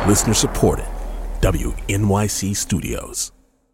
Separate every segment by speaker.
Speaker 1: Listener supported. WNYC Studios.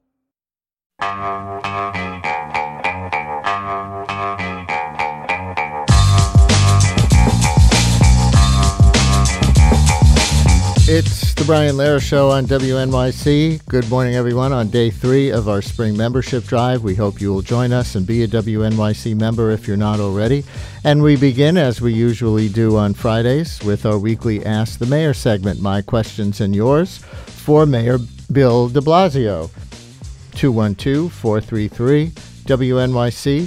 Speaker 2: It's the Brian Lehrer Show on WNYC. Good morning, everyone, on day 3 of our spring membership drive. We hope you will join us and be a WNYC member if you're not already. And we begin, as we usually do on Fridays, with our weekly Ask the Mayor segment, My Questions and Yours, for Mayor Bill de Blasio. 212-433-WNYC,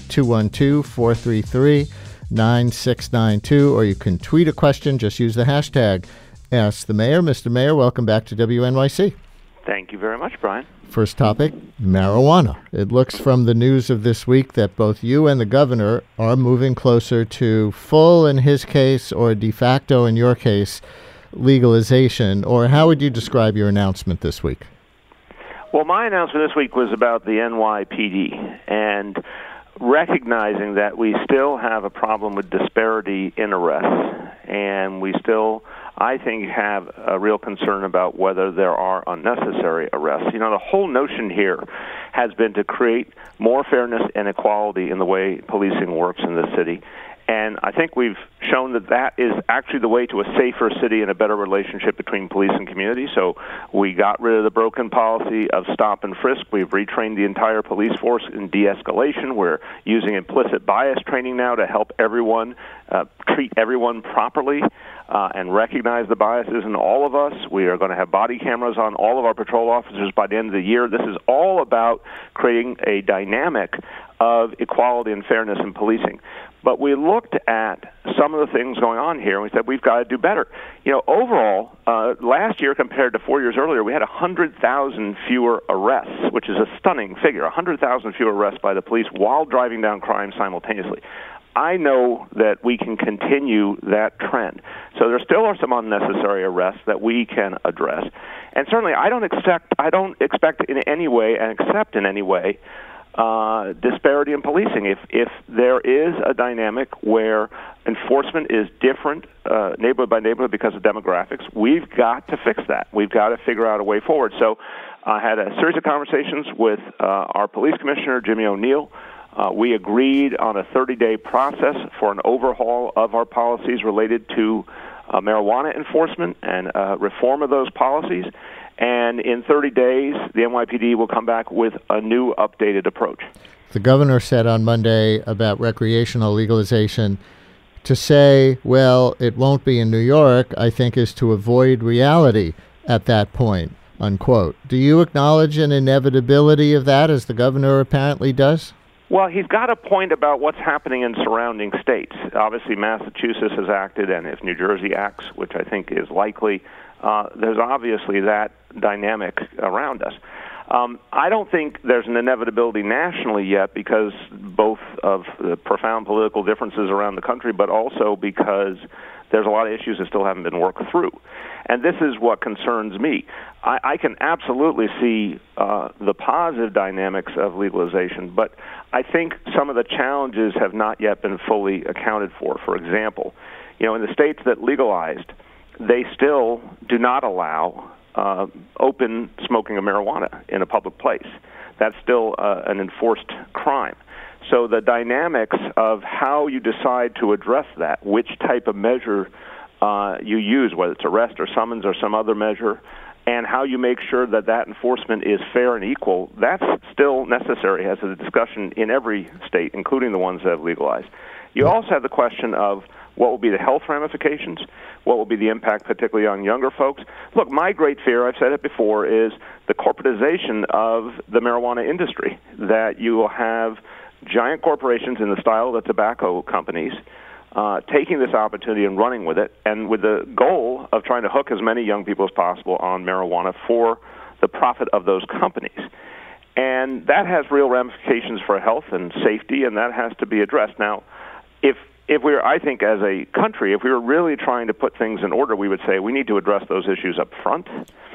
Speaker 2: 212-433-9692, or you can tweet a question. Just use the hashtag Ask the Mayor. Mr. Mayor, welcome back to WNYC.
Speaker 3: Thank you very much, Brian.
Speaker 2: First topic, marijuana. It looks from the news of this week that both you and the governor are moving closer to full, in his case, or de facto, in your case, legalization. Or how would you describe your announcement this week?
Speaker 3: Well, my announcement this week was about the NYPD and recognizing that we still have a problem with disparity in arrests, and we still, I think, have a real concern about whether there are unnecessary arrests. You know, the whole notion here has been to create more fairness and equality in the way policing works in the city. And I think we've shown that that is actually the way to a safer city and a better relationship between police and community. So we got rid of the broken policy of stop and frisk. We've retrained the entire police force in de-escalation. We're using implicit bias training now to help everyone treat everyone properly and recognize the biases in all of us. We are going to have body cameras on all of our patrol officers by the end of the year. This is all about creating a dynamic of equality and fairness in policing. But we looked at some of the things going on here, and we said we've got to do better. You know, overall, last year compared to 4 years earlier, we had 100,000 fewer arrests, which is a stunning figure, 100,000 fewer arrests by the police while driving down crime simultaneously. I know that we can continue that trend. So there still are some unnecessary arrests that we can address. And certainly I don't expect in any way and accept in any way disparity in policing. If there is a dynamic where enforcement is different neighborhood by neighborhood because of demographics, we've got to fix that. We've got to figure out a way forward. So I had a series of conversations with our police commissioner, Jimmy O'Neill. We agreed on a 30-day process for an overhaul of our policies related to marijuana enforcement and reform of those policies. And in 30 days, the NYPD will come back with a new updated approach.
Speaker 2: The governor said on Monday about recreational legalization, to say, well, it won't be in New York, I think is to avoid reality at that point, unquote. Do you acknowledge an inevitability of that, as the governor apparently does?
Speaker 3: Well, he's got a point about what's happening in surrounding states. Obviously, Massachusetts has acted, and if New Jersey acts, which I think is likely, there's obviously that dynamic around us. I don't think there's an inevitability nationally yet because both of the profound political differences around the country, but also because there's a lot of issues that still haven't been worked through. And this is what concerns me. I can absolutely see the positive dynamics of legalization, but I think some of the challenges have not yet been fully accounted for. For example, you know, in the states that legalized, they still do not allow open smoking of marijuana in a public place. That's still an enforced crime. So the dynamics of how you decide to address that, which type of measure you use, whether it's arrest or summons or some other measure, and how you make sure that that enforcement is fair and equal, that's still necessary as a discussion in every state, including the ones that have legalized. You also have the question of what will be the health ramifications, what will be the impact particularly on younger folks. Look, my great fear, I've said it before, is the corporatization of the marijuana industry, that you will have giant corporations in the style of the tobacco companies taking this opportunity and running with it, and with the goal of trying to hook as many young people as possible on marijuana for the profit of those companies. And that has real ramifications for health and safety, and that has to be addressed. Now, if we're, I think, as a country, if we were really trying to put things in order, we would say we need to address those issues up front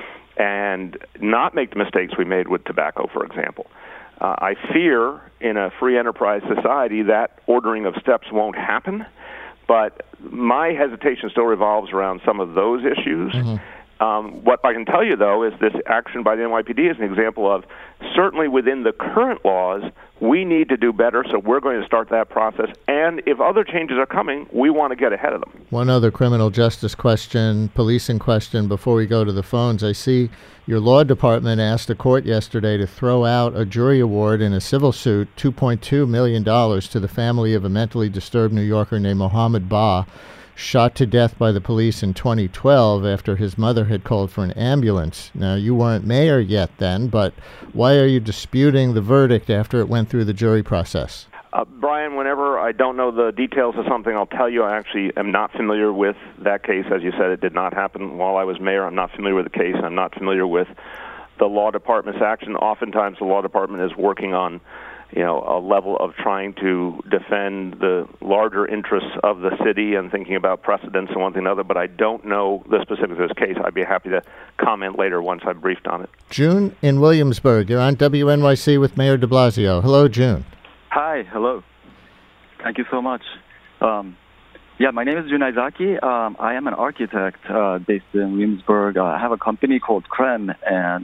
Speaker 3: and not make the mistakes we made with tobacco, for example. I fear in a free enterprise society that ordering of steps won't happen, but my hesitation still revolves around some of those issues. Mm-hmm. What I can tell you, though, is this action by the NYPD is an example of, certainly within the current laws, we need to do better, so we're going to start that process. And if other changes are coming, we want to get ahead of them.
Speaker 2: One other criminal justice question, policing question, before we go to the phones. I see your law department asked a court yesterday to throw out a jury award in a civil suit, $2.2 million, to the family of a mentally disturbed New Yorker named Mohammed Ba, shot to death by the police in 2012 after his mother had called for an ambulance. Now, you weren't mayor yet then, but why are you disputing the verdict after it went through the jury process?
Speaker 3: Brian, whenever I don't know the details of something, I'll tell you I actually am not familiar with that case. As you said, it did not happen while I was mayor. I'm not familiar with the case. I'm not familiar with the law department's action. Oftentimes, the law department is working on a level of trying to defend the larger interests of the city and thinking about precedents and one thing and another, but I don't know the specifics of this case. I'd be happy to comment later once I've briefed on it.
Speaker 2: June in Williamsburg. You're on WNYC with Mayor de Blasio. Hello, June.
Speaker 4: Hi, hello. Thank you so much. My name is Jun Aizaki. I am an architect based in Williamsburg. I have a company called CREM, and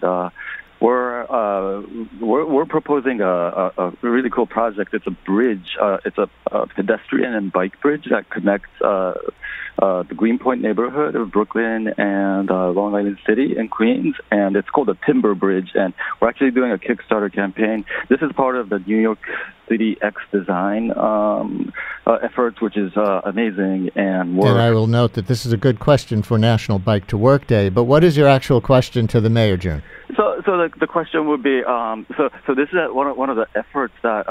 Speaker 4: we're proposing a really cool project. It's a bridge. It's a pedestrian and bike bridge that connects the Greenpoint neighborhood of Brooklyn and Long Island City in Queens, and it's called the Timber Bridge. And we're actually doing a Kickstarter campaign. This is part of the New York City X Design efforts, which is amazing. And
Speaker 2: I will note that this is a good question for National Bike to Work Day. But what is your actual question to the mayor, June?
Speaker 4: So the question would be, so this is one of the efforts that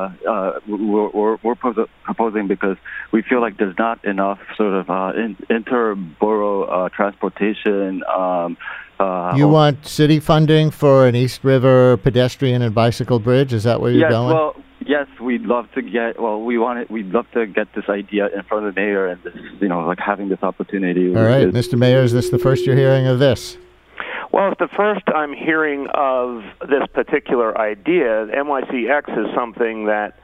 Speaker 4: we're proposing because we feel like there's not enough sort of interborough transportation.
Speaker 2: You want city funding for an East River pedestrian and bicycle bridge? Is that where you're going?
Speaker 4: Well, yes, we'd love to get. Well, we'd love to get this idea in front of the mayor and this, having this opportunity.
Speaker 2: All right, Mr. Mayor, is this the first you're hearing of this?
Speaker 3: Well, it's the first I'm hearing of this particular idea. NYCX is something that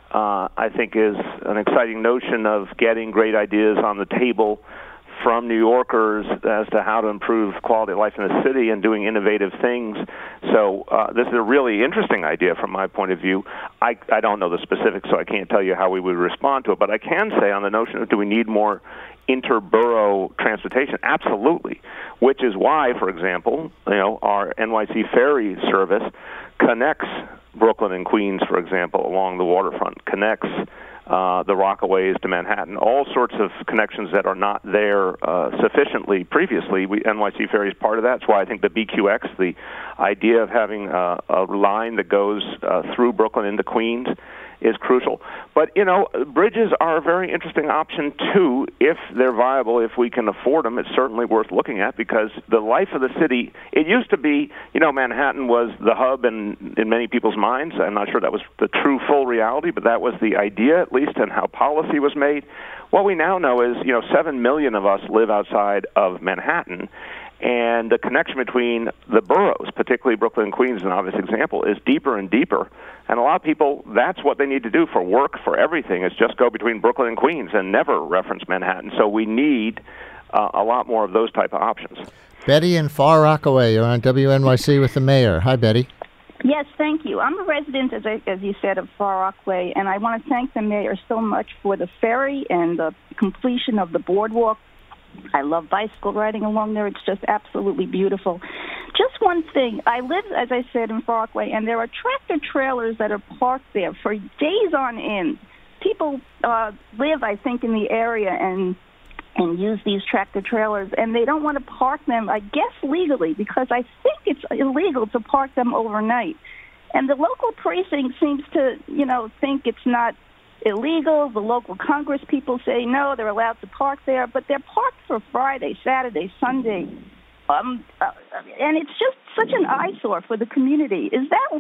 Speaker 3: I think is an exciting notion of getting great ideas on the table from New Yorkers as to how to improve quality of life in the city and doing innovative things. So this is a really interesting idea from my point of view. I don't know the specifics, so I can't tell you how we would respond to it, but I can say on the notion of do we need more interborough transportation? Absolutely, which is why, for example, our NYC ferry service connects Brooklyn and Queens, for example, along the waterfront, connects the Rockaways to Manhattan, all sorts of connections that are not there sufficiently previously. NYC Ferry is part of that. That's why I think the BQX, the idea of having a line that goes through Brooklyn into Queens, is crucial. But, bridges are a very interesting option, too, if they're viable, if we can afford them. It's certainly worth looking at because the life of the city, it used to be, Manhattan was the hub in many people's minds. I'm not sure that was the true full reality, but that was the idea, at least, and how policy was made. What we now know is, 7 million of us live outside of Manhattan, and the connection between the boroughs, particularly Brooklyn and Queens, an obvious example, is deeper and deeper. And a lot of people, that's what they need to do for work, for everything, is just go between Brooklyn and Queens and never reference Manhattan. So we need a lot more of those type of options.
Speaker 2: Betty in Far Rockaway, you're on WNYC with the mayor. Hi, Betty.
Speaker 5: Yes, thank you. I'm a resident, as you said, of Far Rockaway, and I want to thank the mayor so much for the ferry and the completion of the boardwalk. I love bicycle riding along there. It's just absolutely beautiful. Just one thing. I live, as I said, in Far Rockaway, and there are tractor trailers that are parked there for days on end. People live, I think, in the area and use these tractor trailers, and they don't want to park them, I guess, legally, because I think it's illegal to park them overnight. And the local precinct seems to, think it's not illegal. The local Congress people say no, they're allowed to park there, but they're parked for Friday, Saturday, Sunday, and it's just such an eyesore for the community. Is that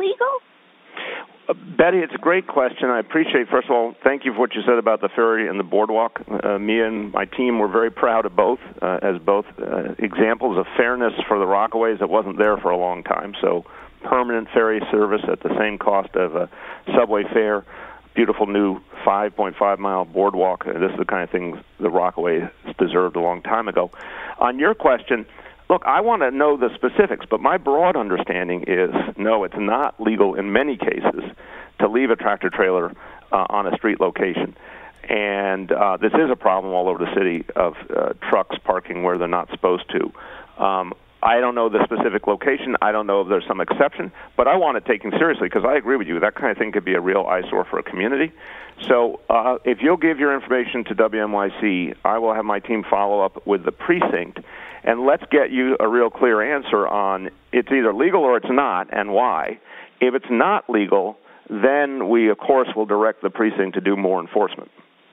Speaker 5: legal?
Speaker 3: Betty, it's a great question. I appreciate, first of all, thank you for what you said about the ferry and the boardwalk. Me and my team were very proud of both, as both examples of fairness for the Rockaways that wasn't there for a long time. So permanent ferry service at the same cost of a subway fare. Beautiful new 5.5-mile boardwalk. This is the kind of thing the Rockaways deserved a long time ago. On your question, Look, I want to know the specifics, but my broad understanding is no, it's not legal in many cases to leave a tractor trailer on a street location. And this is a problem all over the city of trucks parking where they're not supposed to. I don't know the specific location. I don't know if there's some exception, but I want it taken seriously because I agree with you. That kind of thing could be a real eyesore for a community. So if you'll give your information to WNYC, I will have my team follow up with the precinct, and let's get you a real clear answer on it's either legal or it's not, and why. If it's not legal, then we, of course, will direct the precinct to do more enforcement.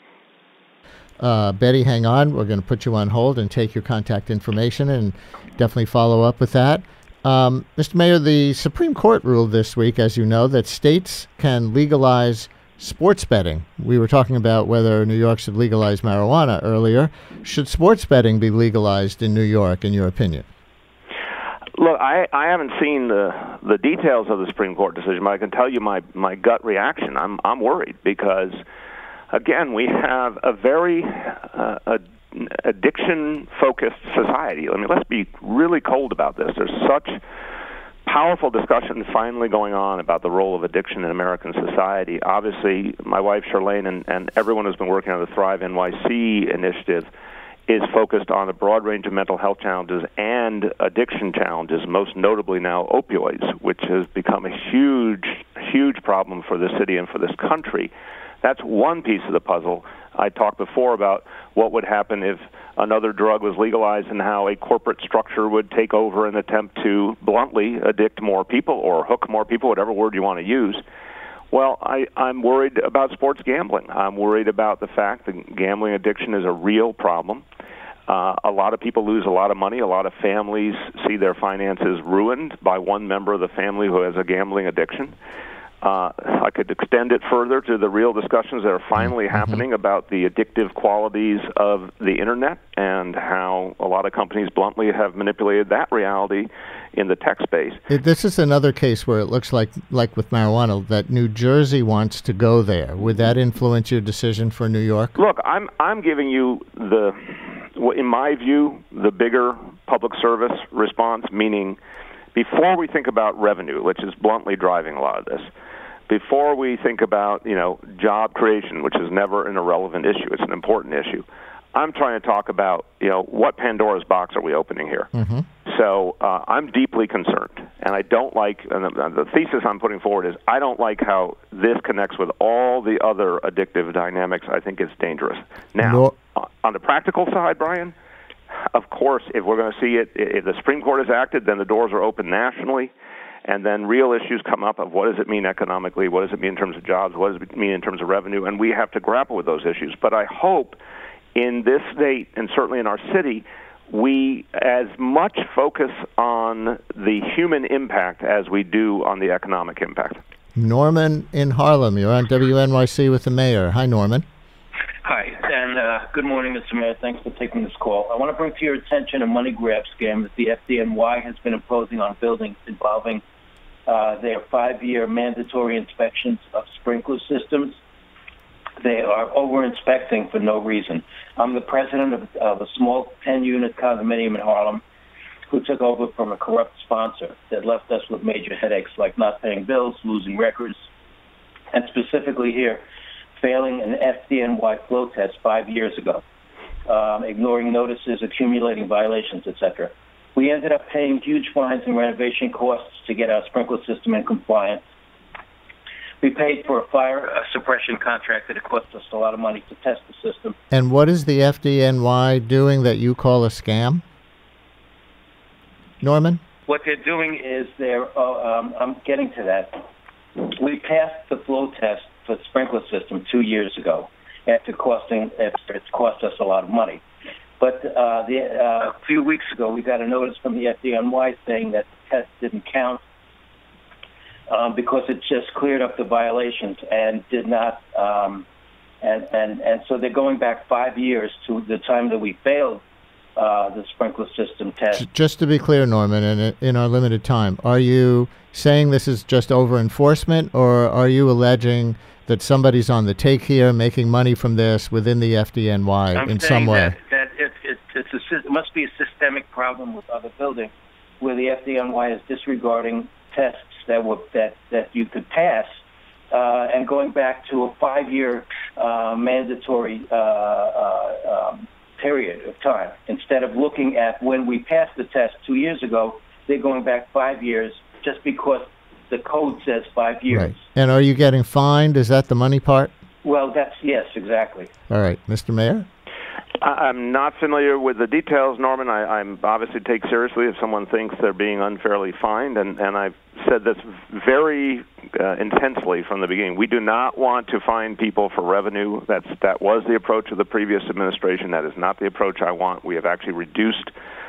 Speaker 2: Betty, hang on. We're going to put you on hold and take your contact information and definitely follow up with that. Mr. Mayor, the Supreme Court ruled this week, as you know, that states can legalize sports betting. We were talking about whether New York should legalize marijuana earlier. Should sports betting be legalized in New York, in your opinion?
Speaker 3: Look, I haven't seen the details of the Supreme Court decision, but I can tell you my gut reaction. I'm worried because, again, we have a very addiction-focused society. I mean, let's be really cold about this. There's such powerful discussion finally going on about the role of addiction in American society. Obviously, my wife, Charlene, and everyone who's been working on the Thrive NYC initiative is focused on a broad range of mental health challenges and addiction challenges, most notably now opioids, which has become a huge, huge problem for this city and for this country. That's one piece of the puzzle. I talked before about what would happen if another drug was legalized and how a corporate structure would take over and attempt to bluntly addict more people or hook more people, whatever word you want to use. Well, I'm worried about sports gambling. I'm worried about the fact that gambling addiction is a real problem. A lot of people lose a lot of money. A lot of families see their finances ruined by one member of the family who has a gambling addiction. I could extend it further to the real discussions that are finally happening about the addictive qualities of the Internet and how a lot of companies bluntly have manipulated that reality in the tech space.
Speaker 2: This is another case where it looks like with marijuana, that New Jersey wants to go there. Would that influence your decision for New York?
Speaker 3: Look, I'm giving you in my view, the bigger public service response, meaning before we think about revenue, which is bluntly driving a lot of this, before we think about, job creation, which is never an irrelevant issue, it's an important issue, I'm trying to talk about, what Pandora's box are we opening here? Mm-hmm. So I'm deeply concerned, and I don't like, and the thesis I'm putting forward is I don't like how this connects with all the other addictive dynamics. I think it's dangerous. Now, on the practical side, Brian, of course, if we're going to see it, if the Supreme Court has acted, then the doors are open nationally, and then real issues come up of what does it mean economically, what does it mean in terms of jobs, what does it mean in terms of revenue, and we have to grapple with those issues. But I hope in this state, and certainly in our city, we as much focus on the human impact as we do on the economic impact.
Speaker 2: Norman in Harlem, you're on WNYC with the mayor. Hi, Norman.
Speaker 6: Hi, and good morning, Mr. Mayor. Thanks for taking this call. I want to bring to your attention a money grab scam that the FDNY has been imposing on buildings involving their 5-year mandatory inspections of sprinkler systems. They are over-inspecting for no reason. I'm the president of a small 10-unit condominium in Harlem who took over from a corrupt sponsor that left us with major headaches like not paying bills, losing records, and specifically here, failing an FDNY flow test 5 years ago, ignoring notices, accumulating violations, etc. We ended up paying huge fines and renovation costs to get our sprinkler system in compliance. We paid for a fire suppression contract that it cost us a lot of money to test the system.
Speaker 2: And what is the FDNY doing that you call a scam? Norman?
Speaker 6: What they're doing is I'm getting to that. We passed the flow test for the sprinkler system 2 years ago after it's cost us a lot of money. But a few weeks ago, we got a notice from the FDNY saying that the test didn't count because it just cleared up the violations and did not. And so they're going back 5 years to the time that we failed the sprinkler system test.
Speaker 2: Just to be clear, Norman, and in our limited time, are you saying this is just over-enforcement, or are you alleging that somebody's on the take here, making money from this within the FDNY in some way?
Speaker 6: must be a systemic problem with other buildings where the FDNY is disregarding tests that you could pass, and going back to a 5-year mandatory period of time. Instead of looking at when we passed the test 2 years ago, they're going back 5 years just because the code says 5 years.
Speaker 2: Right. And are you getting fined? Is that the money part?
Speaker 6: Well, yes, exactly.
Speaker 2: All right. Mr. Mayor?
Speaker 3: I'm not familiar with the details, Norman. I'm obviously take seriously if someone thinks they're being unfairly fined, and I've said this very intensely from the beginning. We do not want to fine people for revenue. That was the approach of the previous administration. That is not the approach I want. We have actually reduced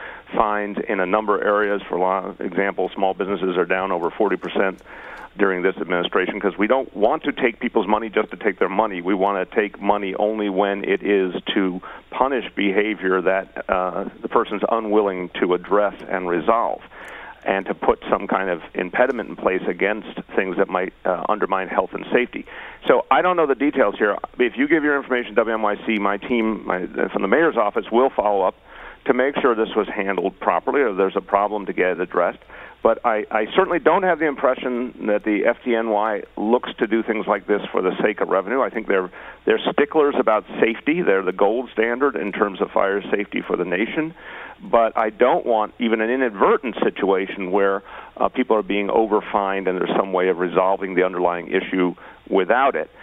Speaker 3: fines in a number of areas. For example, small businesses are down over 40% during this administration because we don't want to take people's money just to take their money. We want to take money only when it is to punish behavior that the person's unwilling to address and resolve, and to put some kind of impediment in place against things that might undermine health and safety. So I don't know the details here. If you give your information to WNYC, my team from the mayor's office will follow up to make sure this was handled properly or there's a problem to get it addressed. But I certainly don't have the impression that the FDNY looks to do things like this for the sake of revenue. I think they're sticklers about safety. They're the gold standard in terms of fire safety for the nation. But I don't want even an inadvertent situation where people are being overfined and there's some way of resolving the underlying issue without it.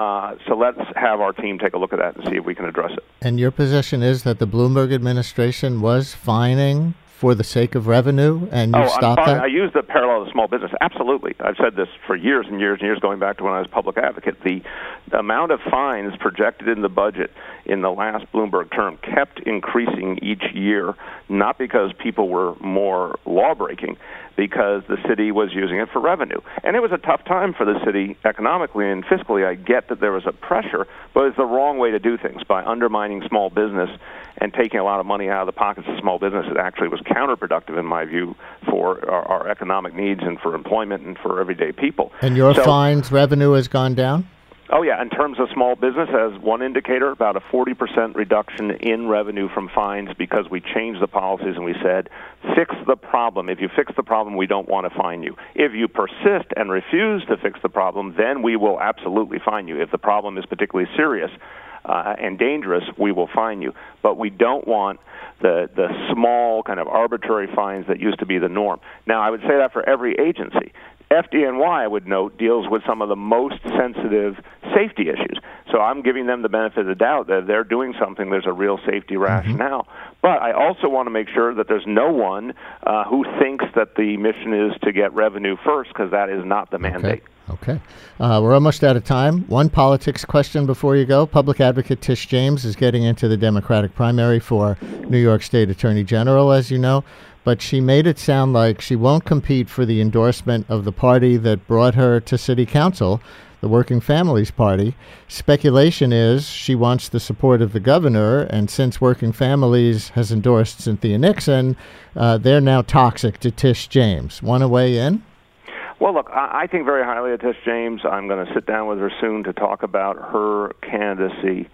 Speaker 3: So let's have our team take a look at that and see if we can address it.
Speaker 2: And your position is that the Bloomberg administration was fining for the sake of revenue, and you stopped that?
Speaker 3: I use the parallel to small business. Absolutely. I've said this for years and years and years, going back to when I was public advocate. The amount of fines projected in the budget in the last Bloomberg term kept increasing each year, not because people were more law-breaking, because the city was using it for revenue. And it was a tough time for the city economically and fiscally. I get that there was a pressure, but it's the wrong way to do things by undermining small business and taking a lot of money out of the pockets of small business. It actually was counterproductive, in my view, for our economic needs and for employment and for everyday people.
Speaker 2: And your fines revenue has gone down?
Speaker 3: Oh, yeah. In terms of small business, as one indicator, about a 40% reduction in revenue from fines because we changed the policies and we said, fix the problem. If you fix the problem, we don't want to fine you. If you persist and refuse to fix the problem, then we will absolutely fine you. If the problem is particularly serious and dangerous, we will fine you. But we don't want the small kind of arbitrary fines that used to be the norm. Now, I would say that for every agency. FDNY, I would note, deals with some of the most sensitive safety issues. So I'm giving them the benefit of the doubt that they're doing something. There's a real safety rationale. But I also want to make sure that there's no one who thinks that the mission is to get revenue first, because that is not the mandate.
Speaker 2: Okay. We're almost out of time. One politics question before you go. Public Advocate Tish James is getting into the Democratic primary for New York State Attorney General, as you know. But she made it sound like she won't compete for the endorsement of the party that brought her to city council, the Working Families Party. Speculation is she wants the support of the governor, and since Working Families has endorsed Cynthia Nixon, they're now toxic to Tish James. Want to weigh in?
Speaker 3: Well, look, I think very highly of Tish James. I'm going to sit down with her soon to talk about her candidacy.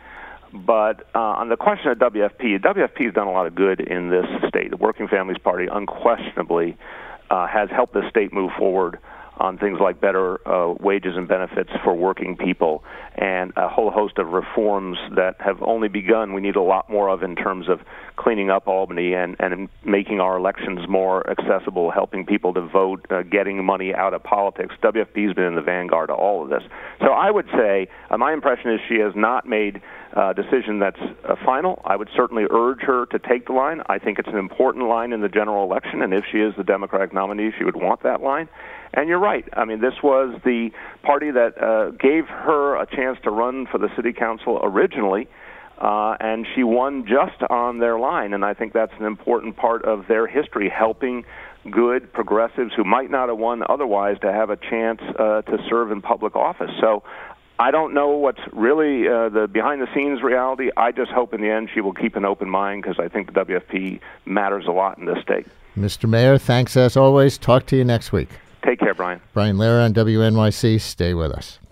Speaker 3: But on the question of WFP has done a lot of good in this state. The Working Families Party unquestionably has helped the state move forward on things like better wages and benefits for working people and a whole host of reforms that have only begun. We need a lot more of in terms of cleaning up Albany and making our elections more accessible, helping people to vote, getting money out of politics. WFP has been in the vanguard of all of this. So I would say my impression is she has not made a decision that's final. I would certainly urge her to take the line. I think it's an important line in the general election, and if she is the Democratic nominee, she would want that line. And you're right. I mean, this was the party that gave her a chance to run for the city council originally, and she won just on their line. And I think that's an important part of their history, helping good progressives who might not have won otherwise to have a chance to serve in public office. So I don't know what's really the behind-the-scenes reality. I just hope in the end she will keep an open mind, because I think the WFP matters a lot in this state.
Speaker 2: Mr. Mayor, thanks as always. Talk to you next week.
Speaker 3: Take care, Brian.
Speaker 2: Brian Lehrer on WNYC. Stay with us.